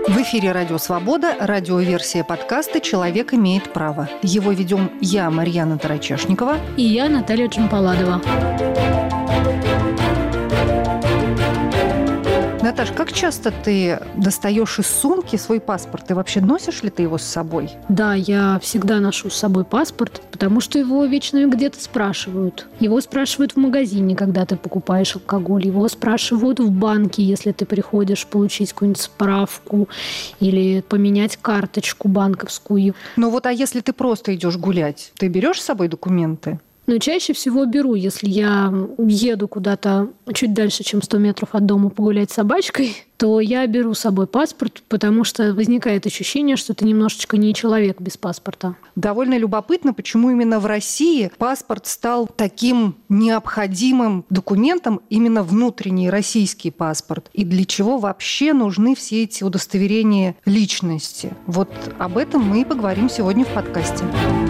В эфире «Радио Свобода», радиоверсия подкаста «Человек имеет право». Его ведем я, Марьяна Тарачешникова. И я, Наталья Джампаладова. Наташ, как часто ты достаешь из сумки свой паспорт? И вообще носишь ли ты его с собой? Да, я всегда ношу с собой паспорт, потому что его вечно где-то спрашивают. Его спрашивают в магазине, когда ты покупаешь алкоголь. Его спрашивают в банке, если ты приходишь получить какую-нибудь справку или поменять карточку банковскую. Ну вот, а если ты просто идешь гулять, ты берешь с собой документы? Но чаще всего беру, если я еду куда-то чуть дальше, чем 100 метров от дома погулять с собачкой, то я беру с собой паспорт, потому что возникает ощущение, что ты немножечко не человек без паспорта. Довольно любопытно, почему именно в России паспорт стал таким необходимым документом, именно внутренний российский паспорт. И для чего вообще нужны все эти удостоверения личности? Вот об этом мы и поговорим сегодня в подкасте.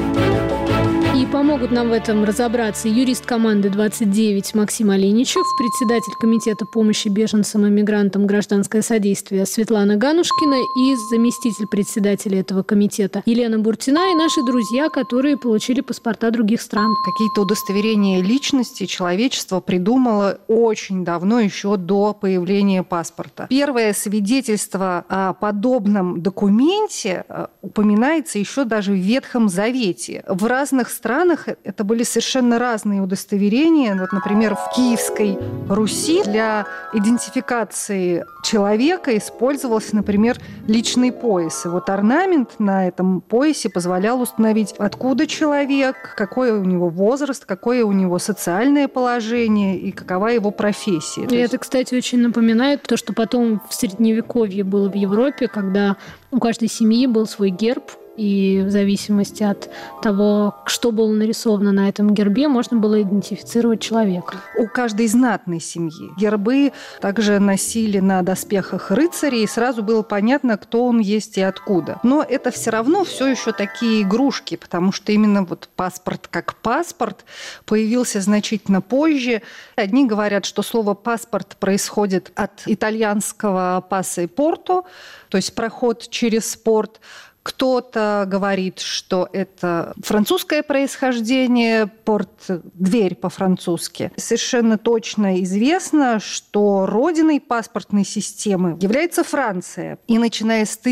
И помогут нам в этом разобраться юрист команды 29 Максим Оленичев, председатель комитета помощи беженцам и мигрантам «Гражданское содействие» Светлана Ганушкина и заместитель председателя этого комитета Елена Буртина и наши друзья, которые получили паспорта других стран. Какие-то удостоверения личности человечество придумало очень давно, еще до появления паспорта. Первое свидетельство о подобном документе упоминается еще даже в Ветхом Завете. В разных странах это были совершенно разные удостоверения. Вот, например, в Киевской Руси для идентификации человека использовался, например, личный пояс. И вот орнамент на этом поясе позволял установить, откуда человек, какой у него возраст, какое у него социальное положение и какова его профессия. И это, кстати, очень напоминает то, что потом в Средневековье было в Европе, когда у каждой семьи был свой герб, и в зависимости от того, что было нарисовано на этом гербе, можно было идентифицировать человека. У каждой знатной семьи гербы также носили на доспехах рыцарей, и сразу было понятно, кто он есть и откуда. Но это все равно все еще такие игрушки, потому что именно вот паспорт как паспорт появился значительно позже. Одни говорят, что слово «паспорт» происходит от итальянского «пассепорто», то есть проход через порт. Кто-то говорит, что это французское происхождение, порт – дверь по-французски. Совершенно точно известно, что родиной паспортной системы является Франция. И начиная с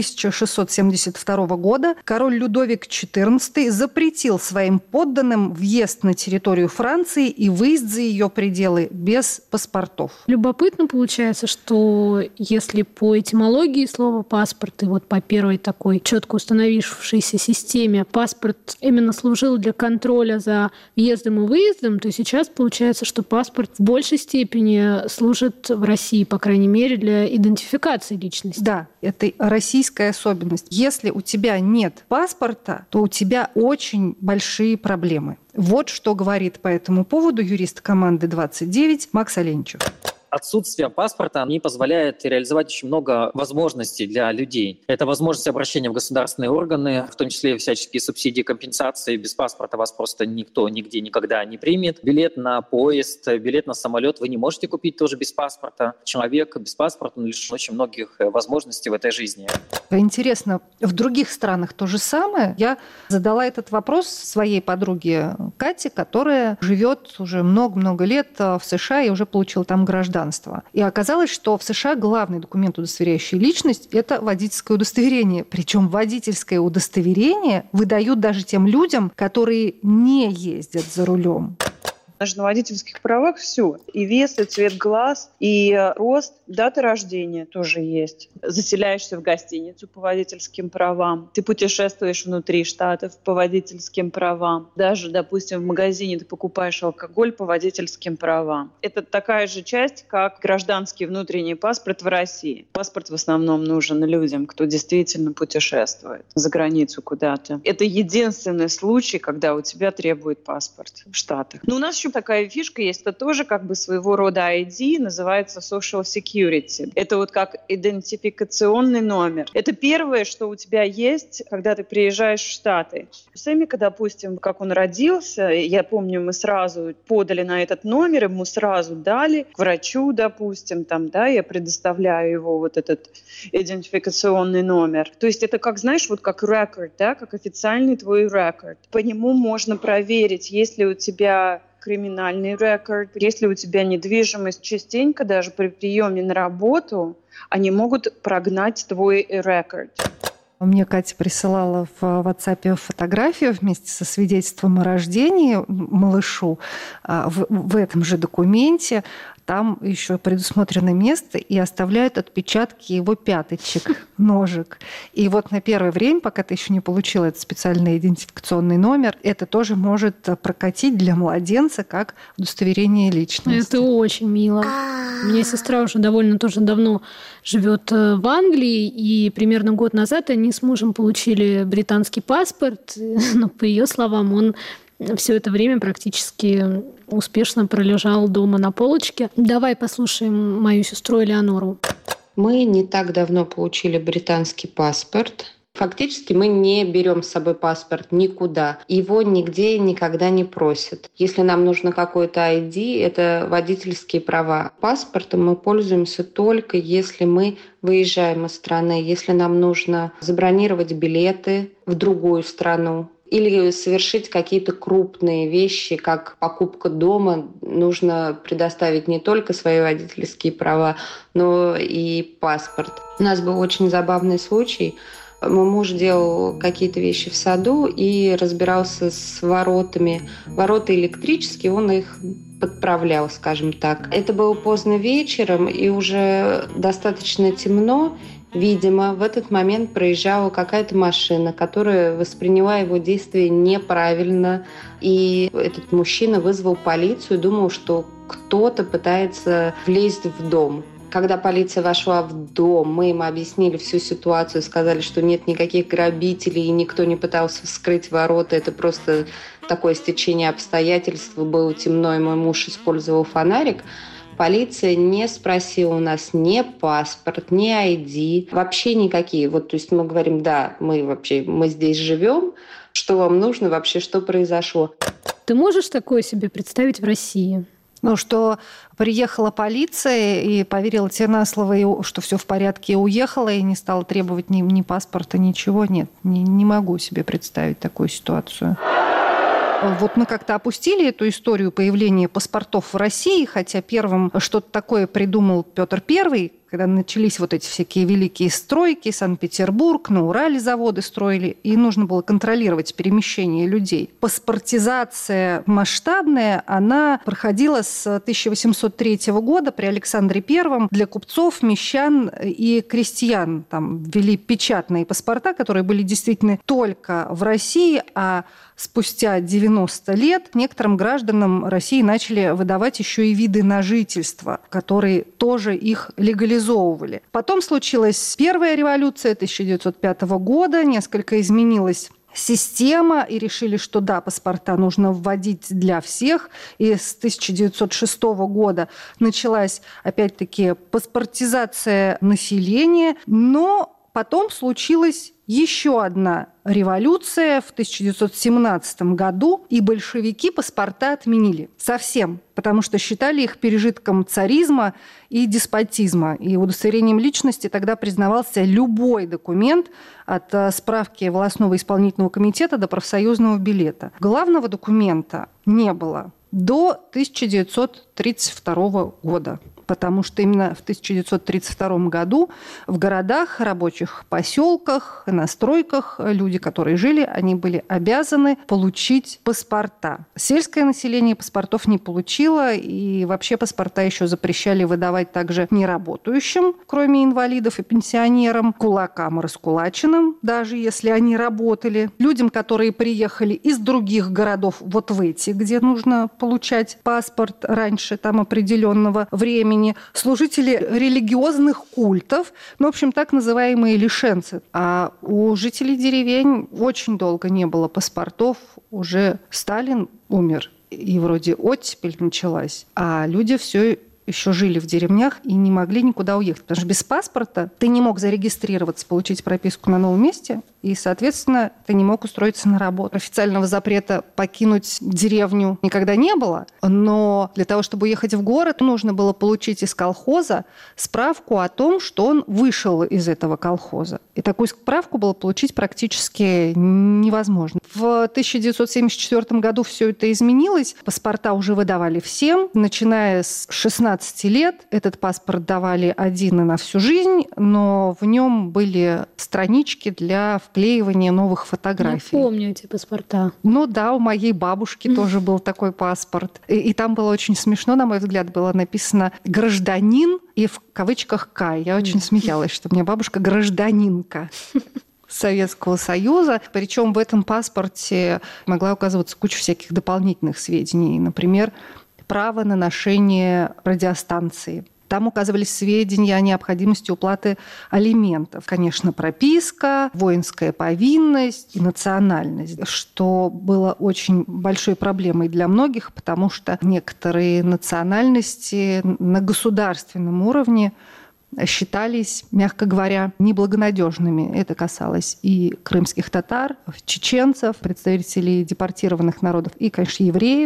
1672 года король Людовик XIV запретил своим подданным въезд на территорию Франции и выезд за ее пределы без паспортов. Любопытно получается, что если по этимологии слова «паспорт» и вот по первой такой четко установившейся системе паспорт именно служил для контроля за въездом и выездом, то сейчас получается, что паспорт в большей степени служит в России, по крайней мере, для идентификации личности. Да, это российская особенность. Если у тебя нет паспорта, то у тебя очень большие проблемы. Вот что говорит по этому поводу юрист команды 29 Макс Оленичев. Отсутствие паспорта не позволяет реализовать очень много возможностей для людей. Это возможность обращения в государственные органы, в том числе всяческие субсидии, компенсации. Без паспорта вас просто никто нигде никогда не примет. Билет на поезд, билет на самолет вы не можете купить тоже без паспорта. Человек без паспорта лишен очень многих возможностей в этой жизни. Интересно, в других странах то же самое? Я задала этот вопрос своей подруге Кате, которая живет уже много-много лет в США и уже получила там гражданство. И оказалось, что в США главный документ, удостоверяющий личность, это водительское удостоверение. Причем водительское удостоверение выдают даже тем людям, которые не ездят за рулем. Даже на водительских правах все. И вес, и цвет глаз, и рост, дата рождения тоже есть. Заселяешься в гостиницу по водительским правам. Ты путешествуешь внутри штатов по водительским правам. Даже, допустим, в магазине ты покупаешь алкоголь по водительским правам. Это такая же часть, как гражданский внутренний паспорт в России. Паспорт в основном нужен людям, кто действительно путешествует за границу куда-то. Это единственный случай, когда у тебя требует паспорт в Штатах. Но у нас еще такая фишка есть, это тоже как бы своего рода ID, называется Social Security. Это вот как идентификационный номер. Это первое, что у тебя есть, когда ты приезжаешь в Штаты. С Эмика, допустим, как он родился, я помню, мы сразу подали на этот номер, ему сразу дали к врачу, допустим, там, да, я предоставляю его вот этот идентификационный номер. То есть это как, знаешь, вот как рекорд, да, как официальный твой рекорд. По нему можно проверить, есть ли у тебя криминальный рекорд, если у тебя недвижимость. Частенько даже при приеме на работу они могут прогнать твой рекорд. Мне Катя присылала в WhatsApp фотографию вместе со свидетельством о рождении малышу. В этом же документе там еще предусмотрено место и оставляют отпечатки его пяточек, ножек. И вот на первое время, пока ты еще не получила этот специальный идентификационный номер, это тоже может прокатить для младенца как удостоверение личности. Это очень мило. У меня сестра уже довольно тоже давно живет в Англии, и примерно год назад они с мужем получили британский паспорт, но, по ее словам, он все это время практически успешно пролежал дома на полочке. Давай послушаем мою сестру Элеонору. Мы не так давно получили британский паспорт. Фактически мы не берем с собой паспорт никуда. Его нигде никогда не просят. Если нам нужно какой-то ID, это водительские права. Паспортом мы пользуемся только если мы выезжаем из страны, если нам нужно забронировать билеты в другую страну или совершить какие-то крупные вещи, как покупка дома, нужно предоставить не только свои водительские права, но и паспорт. У нас был очень забавный случай. Мой муж делал какие-то вещи в саду и разбирался с воротами. Ворота электрические, он их подправлял, скажем так. Это было поздно вечером, и уже достаточно темно. Видимо, в этот момент проезжала какая-то машина, которая восприняла его действия неправильно. И этот мужчина вызвал полицию, думал, что кто-то пытается влезть в дом. Когда полиция вошла в дом, мы им объяснили всю ситуацию, сказали, что нет никаких грабителей, и никто не пытался вскрыть ворота. Это просто такое стечение обстоятельств. Было темно, и мой муж использовал фонарик. Полиция не спросила у нас ни паспорт, ни ID, вообще никакие. Вот, то есть мы говорим, да, мы здесь живем, что вам нужно вообще, что произошло. Ты можешь такое себе представить в России? Ну, что приехала полиция и поверила тебе на слово, и что все в порядке, и уехала, и не стала требовать ни паспорта, ничего. Нет, не могу себе представить такую ситуацию. Вот мы как-то опустили эту историю появления паспортов в России, хотя первым что-то такое придумал Петр I, когда начались вот эти всякие великие стройки, Санкт-Петербург, на Урале заводы строили, и нужно было контролировать перемещение людей. Паспортизация масштабная, она проходила с 1803 года при Александре I для купцов, мещан и крестьян. Там ввели печатные паспорта, которые были действительно только в России, а спустя 90 лет некоторым гражданам России начали выдавать еще и виды на жительство, которые тоже их легализовывали. Потом случилась первая революция 1905 года, несколько изменилась система, и решили, что да, паспорта нужно вводить для всех. И с 1906 года началась, опять-таки, паспортизация населения, но потом случилась еще одна революция в 1917 году, и большевики паспорта отменили совсем, потому что считали их пережитком царизма и деспотизма. И удостоверением личности тогда признавался любой документ от справки волостного исполнительного комитета до профсоюзного билета. Главного документа не было до 1932 года. Потому что именно в 1932 году в городах, рабочих поселках, на стройках люди, которые жили, они были обязаны получить паспорта. Сельское население паспортов не получило, и вообще паспорта еще запрещали выдавать также неработающим, кроме инвалидов и пенсионерам, кулакам и раскулаченным, даже если они работали, людям, которые приехали из других городов вот в эти, где нужно получать паспорт раньше там определенного времени, служители религиозных культов, ну, в общем, так называемые лишенцы. А у жителей деревень очень долго не было паспортов. Уже Сталин умер, и вроде оттепель началась, а люди все еще жили в деревнях и не могли никуда уехать. Потому что без паспорта ты не мог зарегистрироваться, получить прописку на новом месте, и, соответственно, ты не мог устроиться на работу. Официального запрета покинуть деревню никогда не было, но для того, чтобы уехать в город, нужно было получить из колхоза справку о том, что он вышел из этого колхоза. И такую справку было получить практически невозможно. В 1974 году все это изменилось. Паспорта уже выдавали всем. Начиная с 16 лет этот паспорт давали один и на всю жизнь, но в нем были странички для вклеивания новых фотографий. Я помню эти паспорта. Ну да, у моей бабушки тоже был такой паспорт. И там было очень смешно, на мой взгляд, было написано «гражданин» и в кавычках «К». Я очень смеялась, что у меня бабушка гражданинка Советского Союза. Причем в этом паспорте могла указываться куча всяких дополнительных сведений. Например, право на ношение радиостанции. Там указывались сведения о необходимости уплаты алиментов. Конечно, прописка, воинская повинность и национальность, что было очень большой проблемой для многих, потому что некоторые национальности на государственном уровне считались, мягко говоря, неблагонадежными. Это касалось и крымских татар, чеченцев, представителей депортированных народов и, конечно, евреев.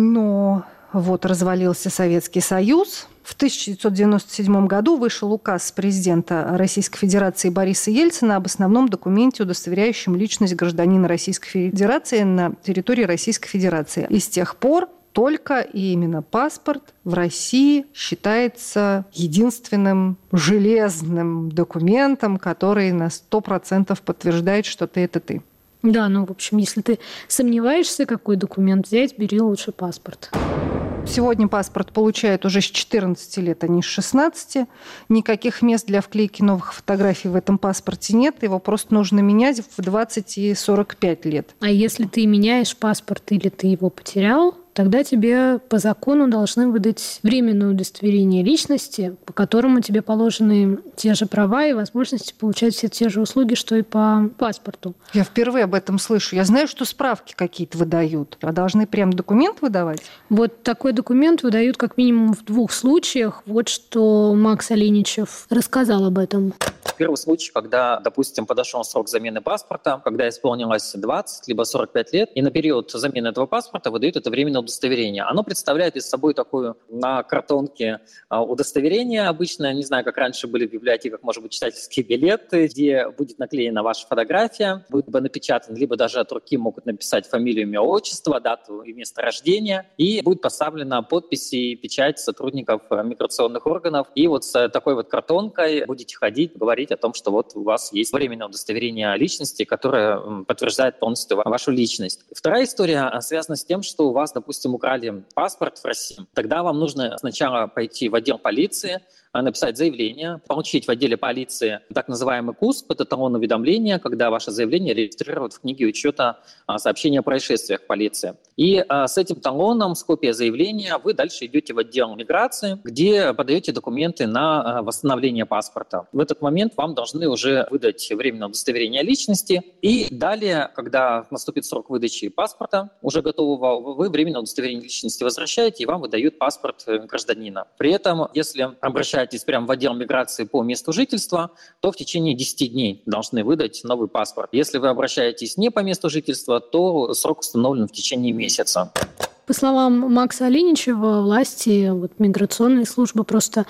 Но вот развалился Советский Союз. В 1997 году вышел указ президента Российской Федерации Бориса Ельцина об основном документе, удостоверяющем личность гражданина Российской Федерации на территории Российской Федерации. И с тех пор только и именно паспорт в России считается единственным железным документом, который на 100% подтверждает, что это ты. Да, в общем, если ты сомневаешься, какой документ взять, бери лучше паспорт. Сегодня паспорт получают уже с 14 лет, а не с 16. Никаких мест для вклейки новых фотографий в этом паспорте нет. Его просто нужно менять в 20 и 45 лет. А если ты меняешь паспорт или ты его потерял, тогда тебе по закону должны выдать временное удостоверение личности, по которому тебе положены те же права и возможности получать все те же услуги, что и по паспорту. Я впервые об этом слышу. Я знаю, что справки какие-то выдают, а должны прям документ выдавать? Вот такой документ выдают как минимум в 2 случаях. Вот что Макс Оленичев рассказал об этом. Первый случай, когда, допустим, подошел срок замены паспорта, когда исполнилось 20 либо 45 лет, и на период замены этого паспорта выдают это временное удостоверение. Оно представляет из собой такую на картонке удостоверение обычное, не знаю, как раньше были в библиотеках, может быть, читательские билеты, где будет наклеена ваша фотография, будет напечатан, либо даже от руки могут написать фамилию, имя, отчество, дату и место рождения, и будет поставлена подпись и печать сотрудников миграционных органов. И вот с такой вот картонкой будете ходить, говорить о том, что вот у вас есть временное удостоверение личности, которое подтверждает полностью вашу личность. Вторая история связана с тем, что у вас, допустим, украли паспорт в России. Тогда вам нужно сначала пойти в отдел полиции, написать заявление, получить в отделе полиции так называемый КУСП, это талон уведомления, когда ваше заявление регистрируют в книге учета сообщения о происшествиях полиции. И с этим талоном, с копией заявления, вы дальше идете в отдел миграции, где подаете документы на восстановление паспорта. В этот момент вам должны уже выдать временное удостоверение личности. И далее, когда наступит срок выдачи паспорта, уже готового, вы временное удостоверение личности возвращаете, и вам выдают паспорт гражданина. При этом, если обращаетесь прямо в отдел миграции по месту жительства, то в течение 10 дней должны выдать новый паспорт. Если вы обращаетесь не по месту жительства, то срок установлен в течение месяца. По словам Макса Оленичева, власти, миграционные службы просто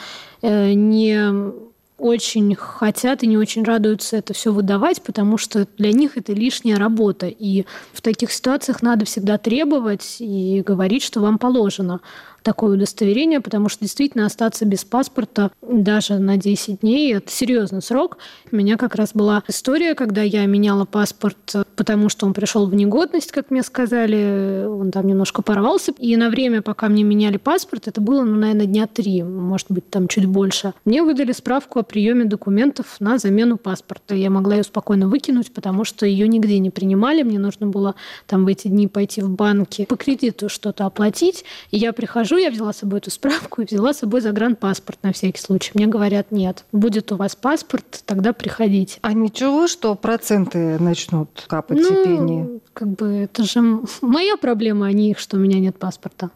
не очень хотят и не очень радуются это все выдавать, потому что для них это лишняя работа. И в таких ситуациях надо всегда требовать и говорить, что вам положено такое удостоверение, потому что действительно остаться без паспорта даже на 10 дней – это серьезный срок. У меня как раз была история, когда я меняла паспорт, потому что он пришел в негодность, как мне сказали, он там немножко порвался. И на время, пока мне меняли паспорт, это было, наверное, дня 3, может быть, там чуть больше, мне выдали справку о приеме документов на замену паспорта. Я могла ее спокойно выкинуть, потому что ее нигде не принимали. Мне нужно было там в эти дни пойти в банки по кредиту что-то оплатить. И я прихожу прихожу, я взяла с собой эту справку и взяла с собой загранпаспорт на всякий случай. Мне говорят, нет, будет у вас паспорт, тогда приходите. А ничего, что проценты начнут капать и пени? Как бы это же моя проблема, а не их, что у меня нет паспорта.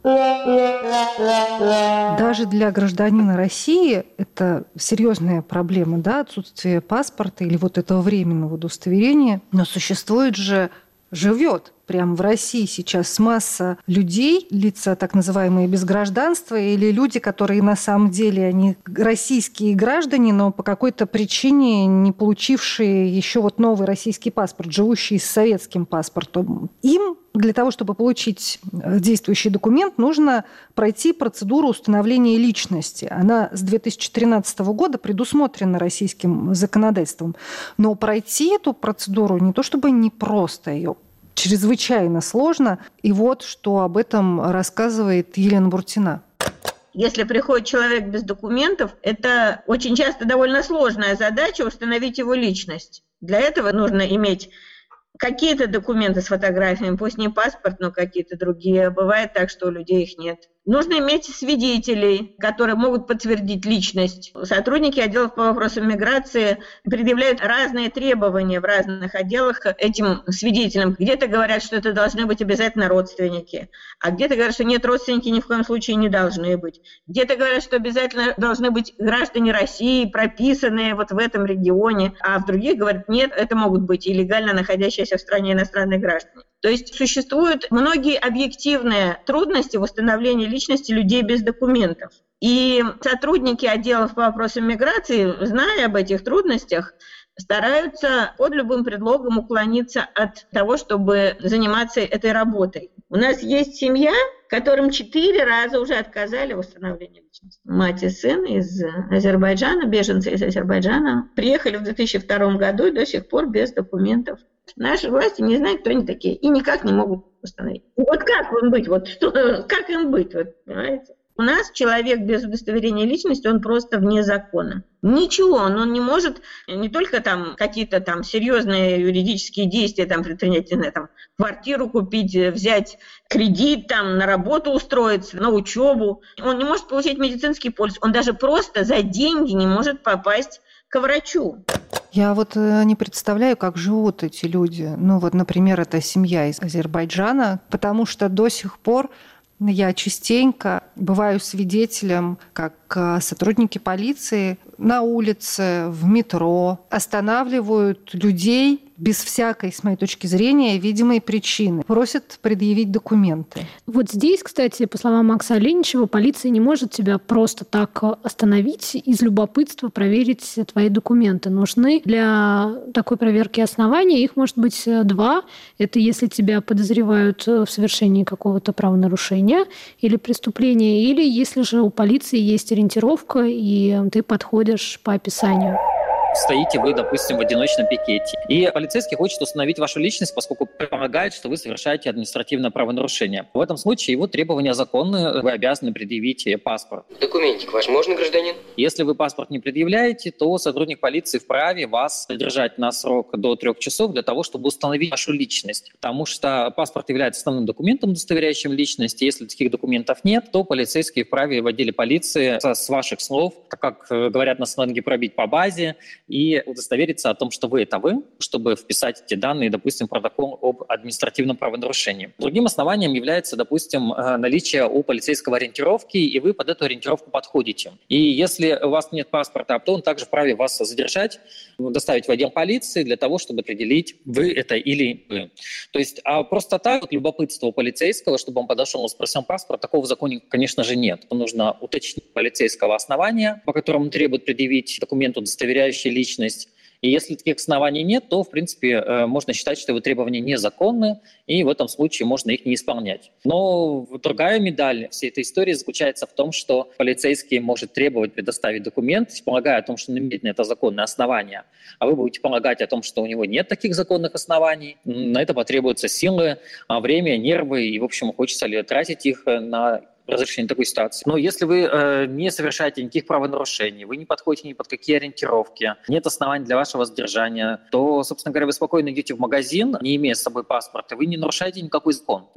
Даже для гражданина России это серьезная проблема, да, отсутствие паспорта или вот этого временного удостоверения. Но существует же, живет прямо в России сейчас масса людей, лица так называемые без гражданства, или люди, которые на самом деле они российские граждане, но по какой-то причине не получившие еще вот новый российский паспорт, живущие с советским паспортом. Им для того, чтобы получить действующий документ, нужно пройти процедуру установления личности. Она с 2013 года предусмотрена российским законодательством. Но пройти эту процедуру не то чтобы непросто, ее чрезвычайно сложно. И вот что об этом рассказывает Елена Буртина. Если приходит человек без документов, это очень часто довольно сложная задача установить его личность. Для этого нужно иметь какие-то документы с фотографиями, пусть не паспорт, но какие-то другие. Бывает так, что у людей их нет. Нужно иметь свидетелей, которые могут подтвердить личность. Сотрудники отделов по вопросам миграции предъявляют разные требования в разных отделах к этим свидетелям. Где-то говорят, что это должны быть обязательно родственники, а где-то говорят, что нет, родственники ни в коем случае не должны быть. Где-то говорят, что обязательно должны быть граждане России, прописанные вот в этом регионе, а в других говорят, нет, это могут быть и легально находящиеся в стране иностранные граждане. То есть существуют многие объективные трудности в установлении личности людей без документов. И сотрудники отделов по вопросам миграции, зная об этих трудностях, стараются под любым предлогом уклониться от того, чтобы заниматься этой работой. У нас есть семья, которым 4 раза уже отказали в установлении личности. Мать и сын из Азербайджана, беженцы из Азербайджана, приехали в 2002 году и до сих пор без документов. Наши власти не знают, кто они такие, и никак не могут установить. Вот как им быть? Вот что, как им быть? Вот, понимаете? У нас человек без удостоверения личности, он просто вне закона. Ничего, он не может не только там какие-то там серьезные юридические действия там предпринять, не знаю, там квартиру купить, взять кредит, там на работу устроиться, на учебу. Он не может получить медицинский полис, он даже просто за деньги не может попасть к врачу. Я вот не представляю, как живут эти люди. Ну вот, например, это семья из Азербайджана, потому что до сих пор я частенько бываю свидетелем, как сотрудники полиции на улице, в метро останавливают людей без всякой, с моей точки зрения, видимой причины. Просят предъявить документы. Вот здесь, кстати, по словам Макса Оленичева, полиция не может тебя просто так остановить, из любопытства проверить твои документы. Нужны для такой проверки основания, их может быть 2. Это если тебя подозревают в совершении какого-то правонарушения или преступления, или если же у полиции есть ориентировка, и ты подходишь по описанию. Стоите вы, допустим, в одиночном пикете, и полицейский хочет установить вашу личность, поскольку предполагает, что вы совершаете административное правонарушение. В этом случае его требования законны, вы обязаны предъявить паспорт. Документик ваш можно, гражданин? Если вы паспорт не предъявляете, то сотрудник полиции вправе вас задержать на срок до 3 часов для того, чтобы установить вашу личность. Потому что паспорт является основным документом, удостоверяющим личность. Если таких документов нет, то полицейский вправе в отделе полиции с ваших слов, так как говорят на сленге, пробить по базе, и удостовериться о том, что вы — это вы, чтобы вписать эти данные, допустим, в протокол об административном правонарушении. Другим основанием является, допустим, наличие у полицейского ориентировки, и вы под эту ориентировку подходите. И если у вас нет паспорта, то он также вправе вас задержать, доставить в отдел полиции для того, чтобы определить, вы это или вы. То есть просто так, вот, любопытство у полицейского, чтобы он подошел и спросил паспорт, такого в законе, конечно же, нет. Нужно уточнить полицейского основания, по которому требует предъявить документ, удостоверяющий личность. И если таких оснований нет, то, в принципе, можно считать, что его требования незаконны, и в этом случае можно их не исполнять. Но другая медаль всей этой истории заключается в том, что полицейский может требовать предоставить документ, полагая о том, что он имеет на это законное основание, а вы будете полагать о том, что у него нет таких законных оснований. На это потребуются силы, время, нервы, и, в общем, хочется ли тратить их на разрешение такой ситуации. Но если вы не совершаете никаких правонарушений, вы не подходите ни под какие ориентировки, нет оснований для вашего задержания, то, собственно говоря, вы спокойно идете в магазин, не имея с собой паспорта, вы не нарушаете никакой закон.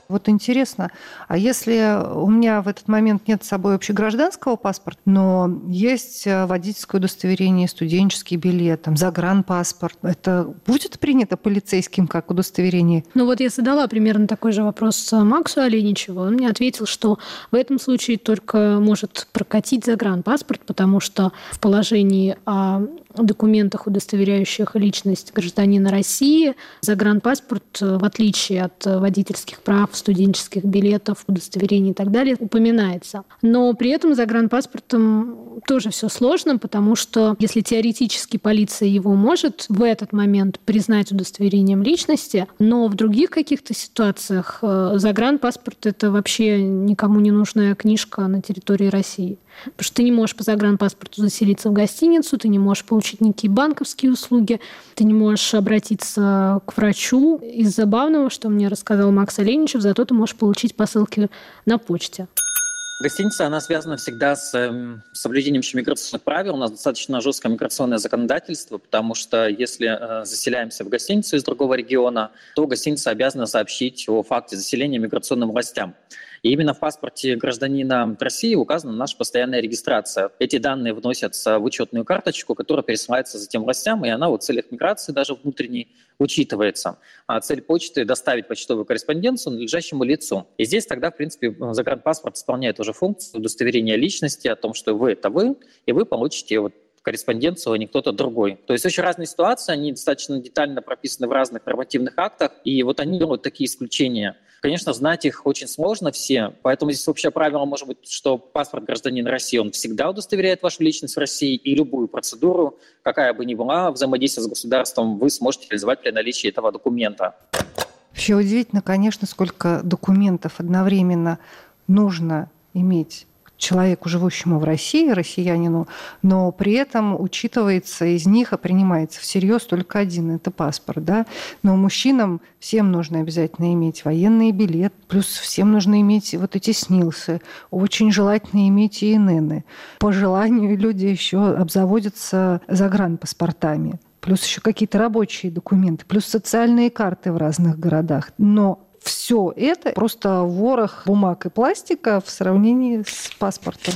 Вот интересно, а если у меня в этот момент нет с собой общегражданского паспорта, но есть водительское удостоверение, студенческий билет, там, загранпаспорт, это будет принято полицейским как удостоверение? Ну вот я задала примерно такой же вопрос Максу Оленичеву. Он мне ответил, что в этом случае только может прокатить загранпаспорт, потому что в положении о документах, удостоверяющих личность гражданина России, загранпаспорт, в отличие от водительских прав, студенческих билетов, удостоверений и так далее, упоминается. Но при этом с загранпаспортом тоже все сложно, потому что если теоретически полиция его может в этот момент признать удостоверением личности, но в других каких-то ситуациях загранпаспорт — это вообще никому не нужная книжка на территории России. Потому что ты не можешь по загранпаспорту заселиться в гостиницу, ты не можешь получить никакие банковские услуги, ты не можешь обратиться к врачу. Из забавного, что мне рассказал Макс Оленичев, зато ты можешь получить посылки на почте. Гостиница, она связана всегда с соблюдением миграционных правил. У нас достаточно жесткое миграционное законодательство, потому что если заселяемся в гостиницу из другого региона, то гостиница обязана сообщить о факте заселения миграционным властям. И именно в паспорте гражданина России указана наша постоянная регистрация. Эти данные вносятся в учетную карточку, которая пересылается затем властям, и она в целях миграции даже внутренней учитывается. А цель почты – доставить почтовую корреспонденцию надлежащему лицу. И здесь тогда, в принципе, загранпаспорт исполняет уже функцию удостоверения личности о том, что вы – это вы, и вы получите корреспонденцию, а не кто-то другой. То есть очень разные ситуации, они достаточно детально прописаны в разных нормативных актах, и вот они делают такие исключения. Конечно, знать их очень сложно все, поэтому здесь общее правило может быть, что паспорт гражданина России, он всегда удостоверяет вашу личность в России, и любую процедуру, какая бы ни была, взаимодействие с государством, вы сможете реализовать при наличии этого документа. Вообще удивительно, конечно, сколько документов одновременно нужно иметь человеку, живущему в России, россиянину, но при этом учитывается из них, а принимается всерьез только один, это паспорт, да. Но мужчинам всем нужно обязательно иметь военный билет, плюс всем нужно иметь вот эти СНИЛСы, очень желательно иметь ИННы. По желанию люди еще обзаводятся загранпаспортами, плюс еще какие-то рабочие документы, плюс социальные карты в разных городах. Но все это просто ворох бумаг и пластика в сравнении с паспортом.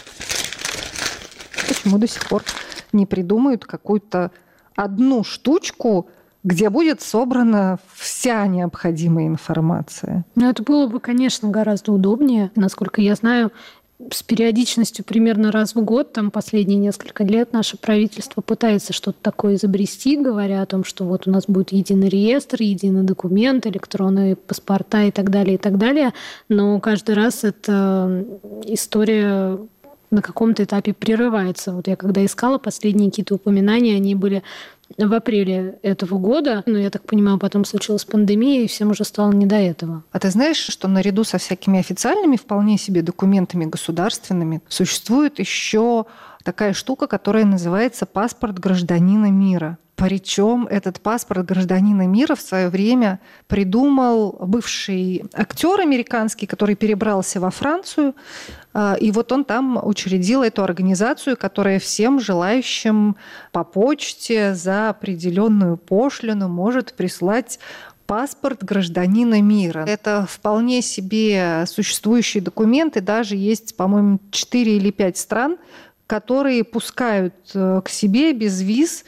Почему до сих пор не придумают какую-то одну штучку, где будет собрана вся необходимая информация? Ну, это было бы, конечно, гораздо удобнее. Насколько я знаю, с периодичностью примерно раз в год, там последние несколько лет, наше правительство пытается что-то такое изобрести, говоря о том, что вот у нас будет единый реестр, единый документ, электронные паспорта и так далее, но каждый раз эта история на каком-то этапе прерывается. Вот я когда искала последние какие-то упоминания, они были в апреле этого года, но, я так понимаю, потом случилась пандемия, и всем уже стало не до этого. А ты знаешь, что наряду со всякими официальными вполне себе документами государственными существует еще такая штука, которая называется паспорт гражданина мира. Причем этот паспорт гражданина мира в свое время придумал бывший актер американский, который перебрался во Францию. И вот он там учредил эту организацию, которая всем желающим по почте за определенную пошлину может прислать паспорт гражданина мира. Это вполне себе существующий документ, и даже есть, по-моему, 4 или 5 стран, которые пускают к себе без виз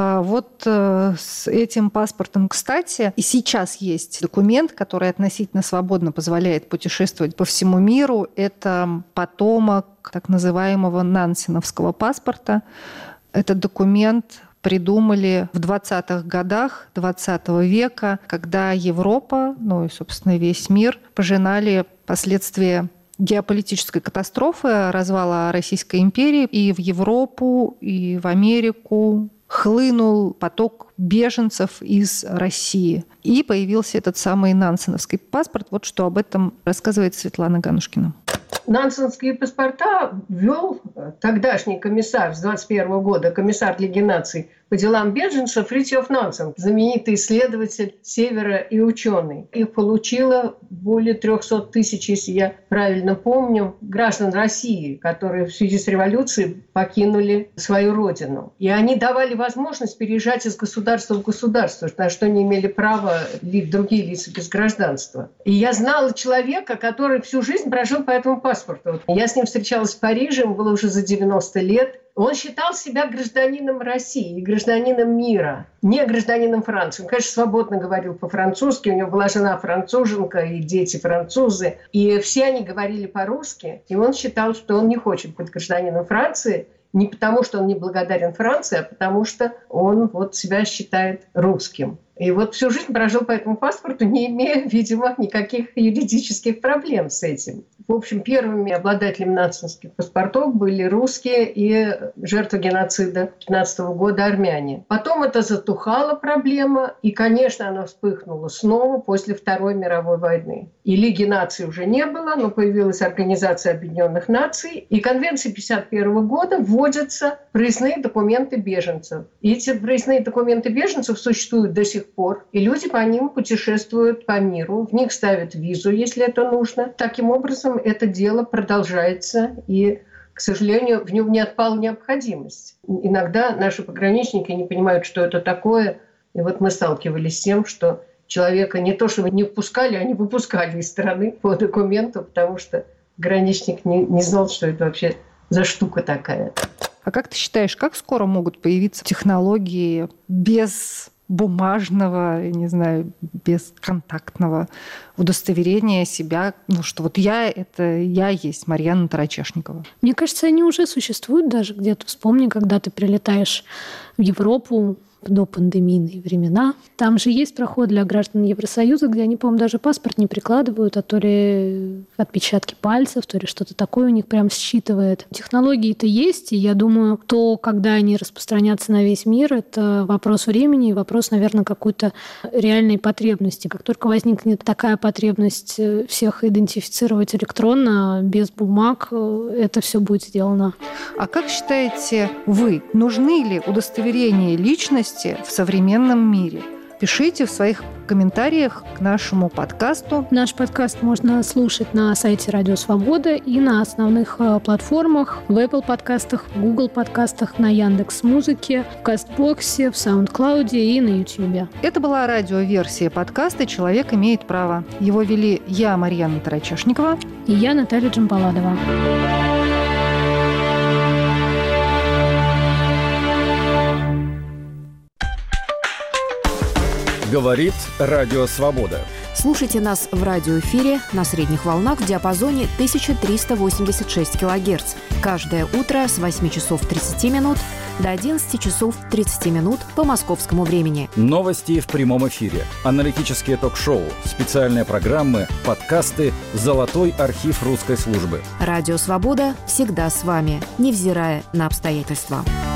вот с этим паспортом. Кстати, и сейчас есть документ, который относительно свободно позволяет путешествовать по всему миру. Это потомок так называемого нансеновского паспорта. Этот документ придумали в 20-х годах 20 века, когда Европа, ну и, собственно, весь мир пожинали последствия геополитической катастрофы, развала Российской империи, и в Европу, и в Америку хлынул поток беженцев из России. И появился этот самый нансеновский паспорт. Вот что об этом рассказывает Светлана Ганушкина. Нансенские паспорта ввел тогдашний комиссар с 21 года, комиссар Лиги наций по делам беженцев Фритьёф Нансен, знаменитый исследователь Севера и ученый. Их получило более 300 тысяч, если я правильно помню, граждан России, которые в связи с революцией покинули свою родину. И они давали возможность переезжать из государства в государство, на что не имели права другие лица без гражданства. И я знала человека, который всю жизнь прожил по этому паспорту. Я с ним встречалась в Париже, ему было уже за 90 лет. Он считал себя гражданином России, гражданином мира, не гражданином Франции. Он, конечно, свободно говорил по-французски, у него была жена француженка и дети французы. И все они говорили по-русски. И он считал, что он не хочет быть гражданином Франции, не потому, что он не благодарен Франции, а потому, что он себя считает русским. И всю жизнь прожил по этому паспорту, не имея, видимо, никаких юридических проблем с этим. В общем, первыми обладателями нансенских паспортов были русские и жертвы геноцида 1915 года армяне. Потом это затухала проблема, и, конечно, она вспыхнула снова после Второй мировой войны. И Лиги наций уже не было, но появилась Организация Объединенных Наций, и Конвенцией 1951 года вводятся проездные документы беженцев. И эти проездные документы беженцев существуют до сих пор, и люди по ним путешествуют по миру, в них ставят визу, если это нужно. Таким образом, это дело продолжается, и, к сожалению, в нем не отпала необходимость. Иногда наши пограничники не понимают, что это такое, и мы сталкивались с тем, что человека не то чтобы не впускали, а не выпускали из страны по документу, потому что пограничник не знал, что это вообще за штука такая. А как ты считаешь, как скоро могут появиться технологии без бумажного, бесконтактного удостоверения себя, что я есть Марьяна Тарачешникова? Мне кажется, они уже существуют даже где-то. Вспомни, когда ты прилетаешь в Европу в допандемийные времена. Там же есть проход для граждан Евросоюза, где они, по-моему, даже паспорт не прикладывают, а то ли отпечатки пальцев, то ли что-то такое у них прям считывает. Технологии-то есть, и я думаю, когда они распространятся на весь мир, это вопрос времени и вопрос, наверное, какой-то реальной потребности. Как только возникнет такая потребность всех идентифицировать электронно, без бумаг, это все будет сделано. А как считаете вы, нужны ли удостоверения личности в современном мире? Пишите в своих комментариях к нашему подкасту. Наш подкаст можно слушать на сайте Радио Свобода и на основных платформах: в Apple подкастах, в Google подкастах, на Яндекс.Музыке, в Кастбоксе, в SoundCloud и на YouTube. Это была радиоверсия подкаста «Человек имеет право». Его вели я, Марьяна Тарачешникова, и я, Наталья Джамбаладова. Говорит Радио Свобода. Слушайте нас в радиоэфире на средних волнах в диапазоне 1386 кГц. Каждое утро с 8 часов 30 минут до 11 часов 30 минут по московскому времени. Новости в прямом эфире, аналитические ток-шоу, специальные программы, подкасты, золотой архив русской службы. Радио Свобода всегда с вами, невзирая на обстоятельства.